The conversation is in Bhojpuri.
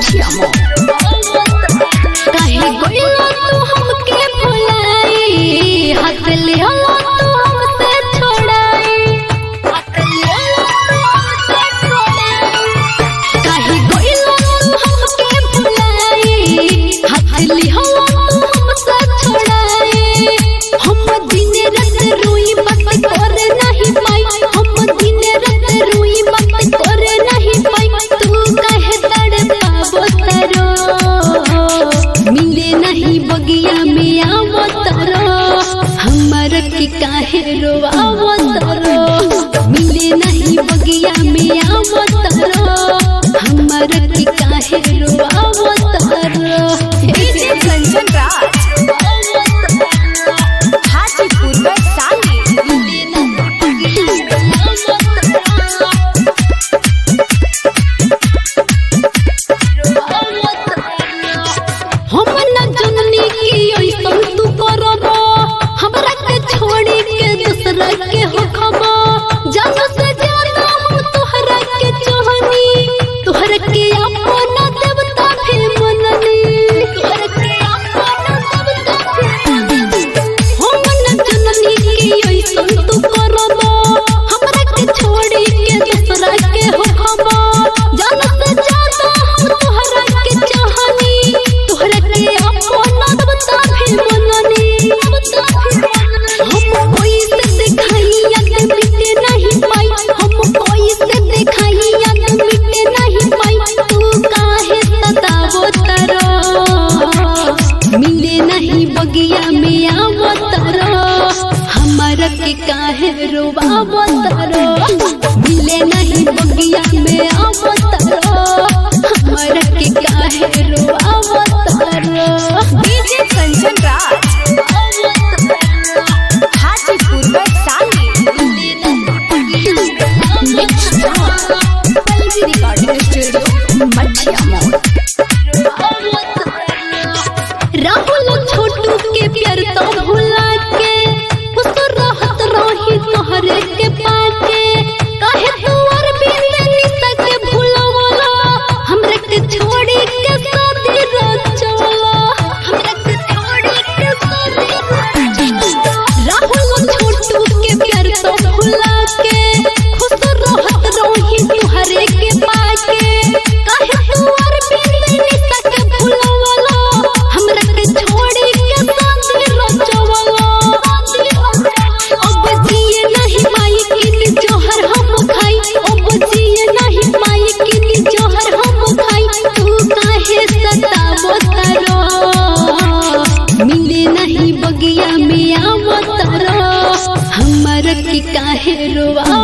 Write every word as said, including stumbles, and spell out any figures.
मछिया हो काहे गइला तू हमके भुलाई हाथ ले हला तू हमसे छोड़ाई हाथ ले हला तू हमसे छोड़ाई काहे गइला तू हमके भुलाई हाथ ले हला तू हमसे छोड़ाई हम दिन रात रोई बात करे नहीं पाई हम दिन रात रोई बात करे नहीं पाई तू काहे तड़पावो तरो मिले नहीं बगिया में आवो तरो हमर के काहे रोवावो तरो मिले नहीं बगिया में आवो तरो हमर के काहे रोवावो तरो डीजे कंचन राज हाजीपुर वैशाली हम न जननी की ऐसन तू करबो हमरा के छोड़ी के दूसरा के होखबो जान से ज्यादा हम तोहरा के चाहनी तोहरा के अपन देवता भी मननी तोहरा के अपन देवता भी हम न जननी की ऐसन तू करबो हमरा के छोड़ी के दूसरा के होखबो जान से ज्यादा हम तोहरा के चाहनी तोहरा के अपन देवता भी मननी हम कोई से दिखाई याद मिटे नहीं पाई हम कोई से दिखाई याद मिटे नहीं पाई तू काहे सतावो तरो मिले नहीं बगिया में आवो तरो हमरा के काहे रोवावो तरो मिले नहीं बगिया में आवो तरो हमरा के काहे रोवावो तरो DJ Kanchan Raj Hajipur Vaishali recording studio मछिया मोड़ राहुल छोटू के प्यार तो भुला के खुश रहत रही तोहरे के पाके काहे तू और बिन निशा के भुलावला हमरा के छोड़ी के शादी रचवला हमरा के छोड़ी के शादी राहुल छोटू के प्यार तो भुला के खुश रहत रही तोहरे के पाके काहे तू और बिन निशा के भुलावला हमरा के छोड़ी के शादी रचवला अब जिए नहीं पाई किन जोहर हम खाई अब जिए नहीं पाई किन जोहर हम खाई तू काहे सतावो तरो मिले नहीं बगिया में आवो तरो हमर के काहे रोवा